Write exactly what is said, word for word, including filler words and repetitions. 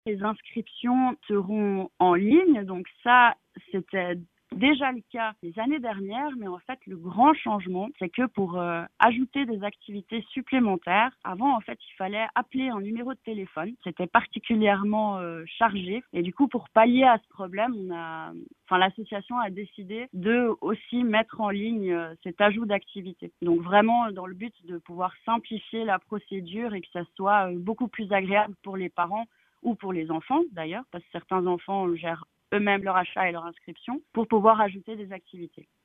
Les inscriptions seront en ligne, donc ça, c'était déjà le cas les années dernières, mais en fait, le grand changement, c'est que pour euh, ajouter des activités supplémentaires, avant, en fait, il fallait appeler un numéro de téléphone. C'était particulièrement euh, chargé. Et du coup, pour pallier à ce problème, on a, enfin, l'association a décidé de aussi mettre en ligne euh, cet ajout d'activités. Donc vraiment, dans le but de pouvoir simplifier la procédure et que ça soit euh, beaucoup plus agréable pour les parents ou pour les enfants d'ailleurs, parce que certains enfants gèrent eux-mêmes leur achat et leur inscription, pour pouvoir ajouter des activités.